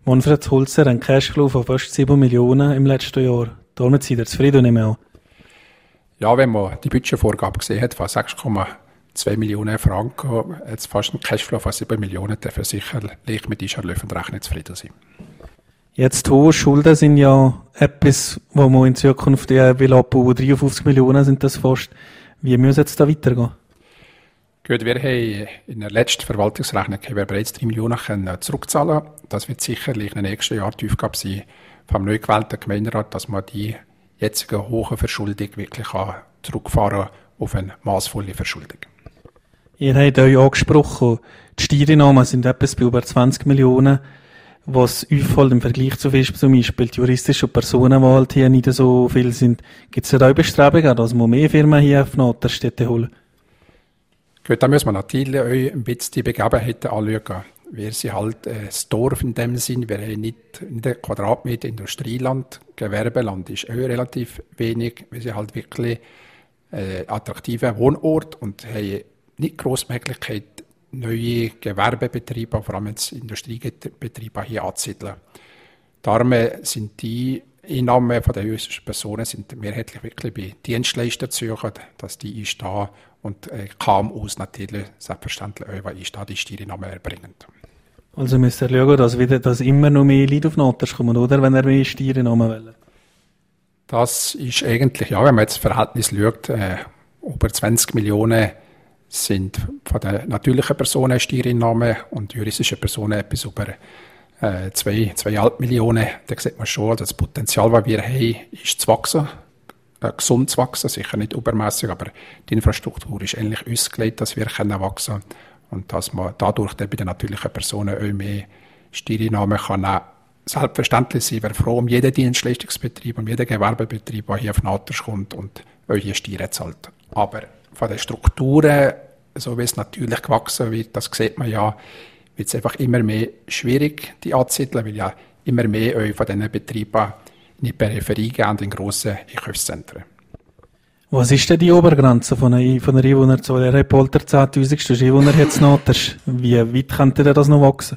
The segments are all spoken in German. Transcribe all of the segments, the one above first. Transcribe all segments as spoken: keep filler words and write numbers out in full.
Manfred Holzer, ein Cashflow von fast sieben Millionen im letzten Jahr. Damit seid ihr zufrieden, nehme ich an. Ja, wenn man die Budgetvorgabe gesehen hat von sechs Komma zwei Millionen Franken, jetzt fast ein Cashflow von sieben Millionen, dafür sicherlich mit dieser Löwenrechnung zufrieden sein. Jetzt hohe Schulden sind ja etwas, wo man in Zukunft eher will abbauen. dreiundfünfzig Millionen sind das fast. Wie müssen jetzt da weitergehen? Gut, wir haben in der letzten Verwaltungsrechnung haben wir bereits drei Millionen zurückzahlen. Das wird sicherlich in den nächsten Jahren die Aufgabe sein vom neu gewählten Gemeinderat, dass man die jetzige hohe Verschuldung wirklich zurückfahren auf eine massvolle Verschuldung. Ihr habt euch angesprochen, die Steuereinnahmen sind etwas bei über zwanzig Millionen, was auffällt im Vergleich zu Fisch, zum Beispiel die juristische Personen, die halt hier nicht so viel sind. Gibt es da auch Bestrebungen, dass man mehr Firmen hier auf Naterstädte holen? Gut, da muss man natürlich auch ein bisschen die Begebenheiten anschauen. Wir sind halt ein Dorf in dem Sinn, wir haben nicht, nicht einen Quadratmeter Industrieland, Gewerbeland ist auch relativ wenig. Wir sind halt wirklich ein attraktiver Wohnort und haben nicht grosse Möglichkeit, neue Gewerbebetriebe, vor allem jetzt Industriebetriebe hier anzusiedeln. Darum sind die Einnahmen von den juristischen Personen sind mehrheitlich wirklich bei Dienstleistern zu suchen, dass die einstehen und K M Us natürlich selbstverständlich auch einstehen, die Steuereinnahmen erbringen. Also müsst ihr schauen, dass, wieder, dass immer noch mehr Leute auf Naters kommen, oder? Wenn ihr mehr Steuereinnahmen wollt. Das ist eigentlich, ja, wenn man jetzt das Verhältnis schaut, äh, über zwanzig Millionen sind von den natürlichen Personen Steuereinnahmen und juristischen Personen etwas über äh, zwei, zweieinhalb Millionen. Da sieht man schon, das Potenzial, das wir haben, ist zu wachsen, äh, gesund zu wachsen, sicher nicht übermäßig, aber die Infrastruktur ist ähnlich ausgelegt, dass wir können wachsen und dass man dadurch dann bei den natürlichen Personen auch mehr Steuereinnahmen kann nehmen. Selbstverständlich sind wir froh um jeden Dienstleistungsbetrieb, um jeden Gewerbebetrieb, der hier auf Naters kommt und auch hier Steuern zahlt. Aber von den Strukturen, so wie es natürlich gewachsen wird, das sieht man ja, wird es einfach immer mehr schwierig, die anzusiedeln, weil ja immer mehr auch von diesen Betrieben in die Peripherie gehen und in grossen Einkaufszentren. Was ist denn die Obergrenze von einer, von einer Einwohnerzahl? Ihr habt bald zehntausend Einwohner jetzt Naters. Wie weit könnte das noch wachsen?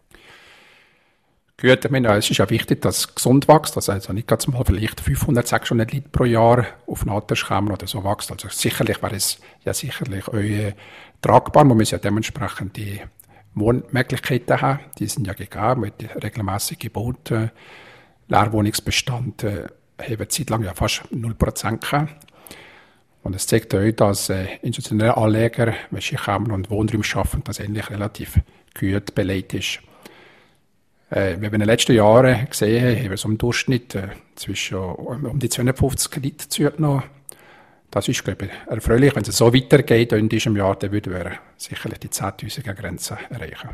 Gut, ich meine, es ist ja wichtig, dass es gesund wächst, dass also nicht ganz mal vielleicht fünfhundert, sechshundert Liter pro Jahr auf Naters kommen oder so wächst. Also sicherlich wäre es ja sicherlich auch äh, tragbar. Man muss ja dementsprechend die Wohnmöglichkeiten haben. Die sind ja gegeben mit regelmäßigen Geboten. Leerwohnungsbestand äh, haben wir zeitlang ja fast null Prozent gehabt. Und es zeigt auch, dass äh, institutionelle Anleger, welche kommen und Wohnräume schaffen, das eigentlich relativ gut belegt ist. Äh, wie wir in den letzten Jahren gesehen haben, haben wir so im Durchschnitt äh, zwischen um die zweihundertfünfzig Leute zugenommen. Das ist, glaube ich, erfreulich. Wenn es so weitergeht in diesem Jahr, dann würden wir sicherlich die zehntausender Grenze erreichen.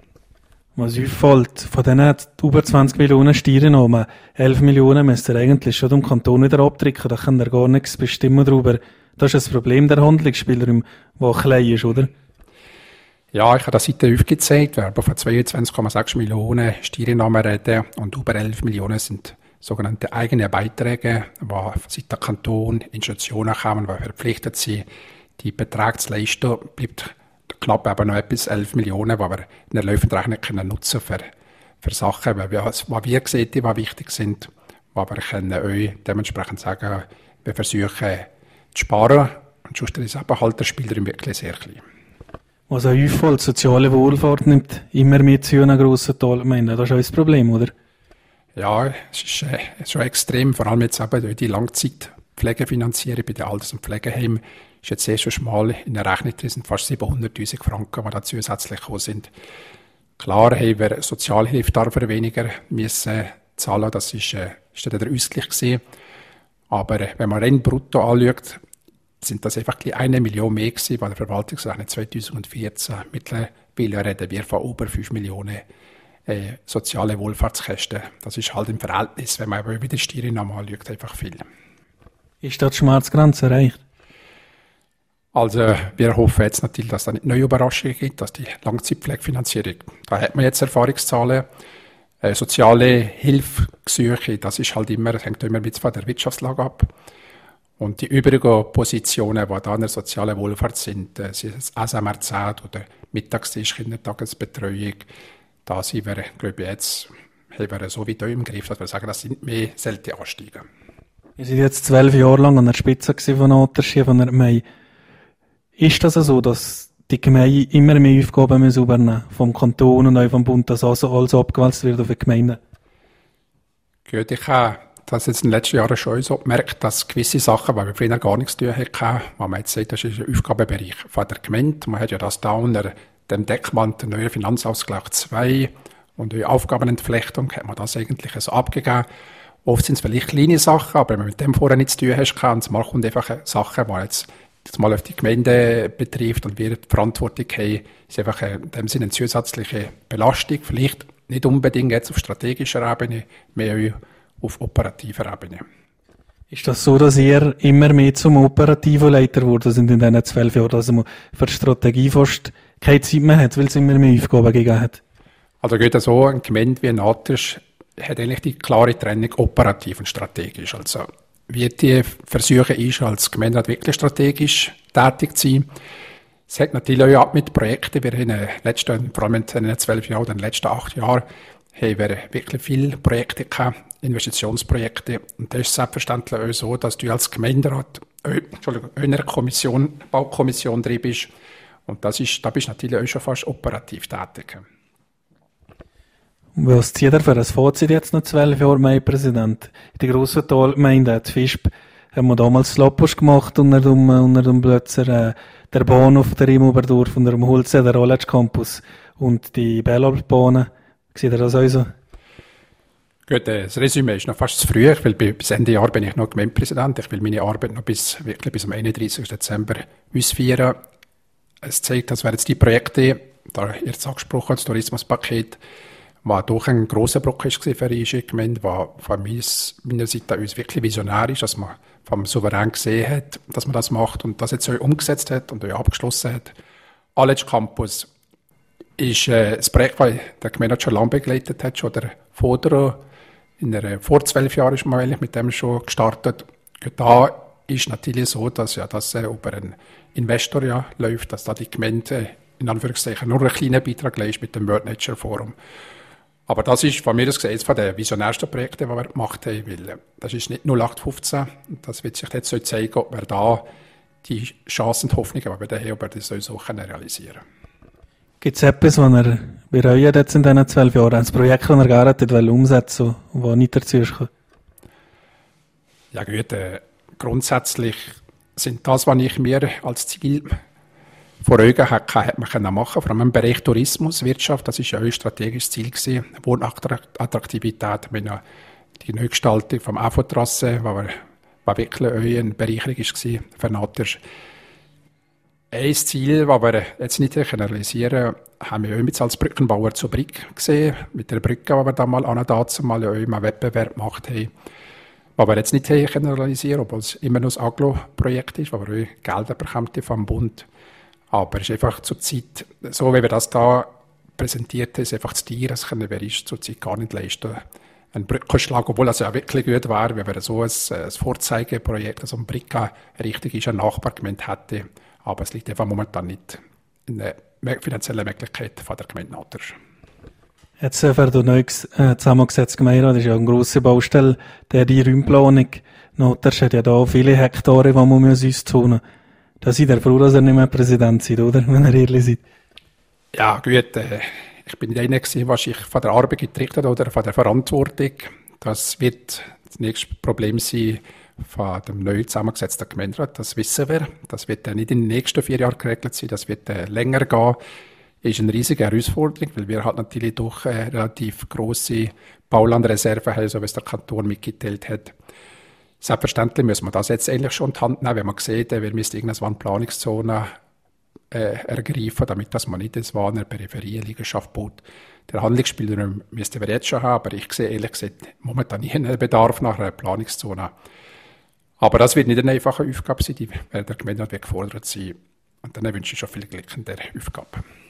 Was auffällt, von diesen über zwanzig Millionen Steuereinnahmen, elf Millionen müsst ihr eigentlich schon dem Kanton wieder abdrücken. Da kann er gar nichts bestimmen darüber. Das ist das Problem der Handlungsspielraum, der klein ist, oder? Ja, ich habe das heute aufgezeigt. Wir haben von zweiundzwanzig Komma sechs Millionen Steuereinnahmen reden und über elf Millionen sind sogenannte eigene Beiträge, die seit der Kanton Institutionen kommen, die verpflichtet sind, die Beträge zu leisten. Bleibt knapp eben noch etwas elf Millionen, die wir in der laufenden Rechnung können nutzen für, für Sachen, die wir, was wir sehen, die wichtig sind. Aber wir können euch dementsprechend sagen, wir versuchen zu sparen und sonst ist eben halt der Spielraum wirklich sehr klein. Was auch auffällt, soziale Wohlfahrt nimmt immer mehr zu einem grossen Teil. Ich meine, das ist auch das Problem, oder? Ja, es ist äh, schon extrem, vor allem jetzt eben durch die Langzeitpflegefinanzierung bei den Alters- und Pflegeheimen ist jetzt sehr schon schmal in der Rechnung, das sind fast siebenhunderttausend Franken, die da zusätzlich gekommen sind. Klar haben wir Sozialhilfe dafür weniger müssen zahlen, das ist, äh, ist dann der Ausgleich gewesen. Aber äh, wenn man rein brutto anschaut, sind das einfach eine Million mehr gewesen bei der Verwaltungsrechnung zweitausendvierzehn. Mittlerweile reden wir von über fünf Millionen äh, soziale Wohlfahrtskosten. Das ist halt im Verhältnis, wenn man aber wieder die Steuereinnahmen anschaut, einfach viel. Ist da die Schmerzgrenze erreicht? Also wir hoffen jetzt natürlich, dass es da nicht neue Überraschungen gibt, dass die Langzeitpflegefinanzierung, da hat man jetzt Erfahrungszahlen. Äh, soziale Hilfegesuche, das ist halt immer, das hängt immer mit von der Wirtschaftslage ab. Und die übrigen Positionen, die da in der sozialen Wohlfahrt sind, äh, sind das S M R Z oder Mittagstisch, Kindertagesbetreuung, da sind wir, glaube ich, jetzt haben wir so weit im Griff, dass wir sagen, das sind mehr seltene Anstiege. Ihr seid jetzt zwölf Jahre lang an der Spitze von Natterschen, von der Gemeinde. Ist das so, dass die Gemeinde immer mehr Aufgaben müssen übernehmen vom Kanton und auch vom Bund, dass also alles abgewälzt wird auf die Gemeinden? Gut, ich habe das jetzt in den letzten Jahren schon so gemerkt, dass gewisse Sachen, weil wir früher gar nichts zu tun hatten, weil man jetzt sagt, das ist ein Aufgabenbereich von der Gemeinde. Man hat ja das da unter dem Deckmantel neuer Finanzausgleich zwei und die Aufgabenentflechtung hat man das eigentlich so abgegeben. Oft sind es vielleicht kleine Sachen, aber wenn man mit dem vorher nichts zu tun hat, kann es mal kommt einfach Sachen, die jetzt das mal auf die Gemeinde betrifft und wir die Verantwortung haben, ist einfach in dem Sinne eine zusätzliche Belastung. Vielleicht nicht unbedingt jetzt auf strategischer Ebene, mehr auf operativer Ebene. Ist das so, dass ihr immer mehr zum operativen Leiter geworden sind in diesen zwölf Jahren, dass man für die Strategie fast keine Zeit mehr hat, weil es immer mehr Aufgaben gegeben hat? Also geht es so, eine Gemeinde wie Natterschen hat eigentlich die klare Trennung operativ und strategisch. Also wie die Versuche ist, als Gemeinde wirklich strategisch tätig zu sein. Es hat natürlich auch mit Projekten, wir haben in den letzten, vor allem in den zwölf Jahren, in den letzten acht Jahren, haben wir wirklich viele Projekte gehabt, Investitionsprojekte. Und das ist selbstverständlich auch so, dass du als Gemeinderat, äh, Entschuldigung, in einer Kommission, Baukommission drin bist. Und das ist, da bist du natürlich auch schon fast operativ tätig. Was zieht er für ein Fazit jetzt noch zwölf Jahre Gemeindepräsident? In der grossen Talgemeinde, die Visp, haben wir damals das Lapposch gemacht unter dem, unter dem Blötzer, äh, der Bahnhof der Imoberdorf, unter dem Holze, der Rollege Campus und die Bellalp-Bahnen. Seht ihr das auch so? Gut, das Resümee ist noch fast zu früh, weil bis Ende Jahr bin ich noch Gemeindepräsident. Ich will meine Arbeit noch bis, wirklich bis am einunddreißigsten Dezember ausführen. Es zeigt, dass wir jetzt die Projekte, da jetzt angesprochen, das Tourismuspaket, was doch ein grosser Brock war für die Gemeinde, was von meiner Seite aus wirklich visionär ist, dass man vom Souverän gesehen hat, dass man das macht und das jetzt auch umgesetzt hat und auch abgeschlossen hat. Rollege Campus ist äh, das Projekt, das der Gemeinde schon lange begleitet hat, schon der Vorderer. In der, vor zwölf Jahren ist man eigentlich mit dem schon gestartet. Und da ist natürlich so, dass ja das äh, über einen Investor ja läuft, dass da die Gemeinde in Anführungszeichen nur einen kleinen Beitrag leistet mit dem World Nature Forum. Aber das ist von mir aus gesehen von den visionärsten Projekten, die wir gemacht haben, weil das ist nicht null acht fünfzehn. Das wird sich jetzt so zeigen, ob wir da die Chancen und Hoffnungen, die wir da haben, ob wir das so realisieren können. Gibt es etwas, was ihr bereut jetzt in diesen zwölf Jahren? Ein Projekt, das ihr gerne hättet umsetzen wollt, das nicht dazu ist? Ja gut, äh, grundsätzlich sind das, was ich mir als Ziel vor Augen hatte, hätte man können machen. Vor allem im Bereich Tourismus, Wirtschaft, das ist ja ein strategisches Ziel gewesen. Wohnattraktivität, die Neugestaltung vom A V O-Trasse, was wirklich eine Bereicherung war für Natterschen. Ein Ziel, das wir jetzt nicht realisieren können, haben wir auch als Brückenbauer zur Brick gesehen, mit der Brücke, die wir da mal an dazu mal einen Wettbewerb gemacht haben. Was wir jetzt nicht realisieren können, obwohl es immer noch ein Aglo-Projekt ist, wo wir auch Gelder bekommen vom Bund. Aber es ist einfach zur Zeit, so wie wir das da präsentiert haben, ist einfach zu teuer, das können wir zur Zeit gar nicht leisten. Ein Brückenschlag, obwohl das ja wirklich gut wäre, wenn wir so ein, ein Vorzeigeprojekt, also ein Brücke richtig ist, eine Nachbargemeinde hätte. Aber es liegt einfach momentan nicht in der finanziellen Möglichkeit von der Gemeinde Natterschen. Jetzt äh, für den neu äh, zusammengesetzten Gemeinderat ist ja eine grosse Baustelle, der die Räumplanung. Natterschen hat ja da viele Hektare, die man auszonen muss. Da seid ihr froh, dass ihr nicht mehr Präsident seid, oder? Wenn ihr ehrlich seid. Ja, gut. Äh, ich bin nicht einer gewesen, was ich von der Arbeit getrieben habe oder von der Verantwortung. Das wird das nächste Problem sein von dem neu zusammengesetzten Gemeinderat. Das wissen wir. Das wird dann nicht in den nächsten vier Jahren geregelt sein. Das wird äh, länger gehen. Ist eine riesige Herausforderung, weil wir halt natürlich doch äh, relativ grosse Baulandreserven haben, so wie es der Kanton mitgeteilt hat. Selbstverständlich müssen wir das jetzt eigentlich schon in die Hand nehmen, wenn man sieht, wir müssen irgendwann Planungszone äh, ergreifen, damit dass man nicht das war eine Peripherie Liegenschaft baut. Der Handlungsspielraum müssten wir jetzt schon haben, aber ich sehe ehrlich gesagt momentan nicht einen Bedarf nach einer Planungszone. Aber das wird nicht eine einfache Aufgabe sein, die der Gemeinderat wird gefordert sein. Und dann wünsche ich schon viel Glück in dieser Aufgabe.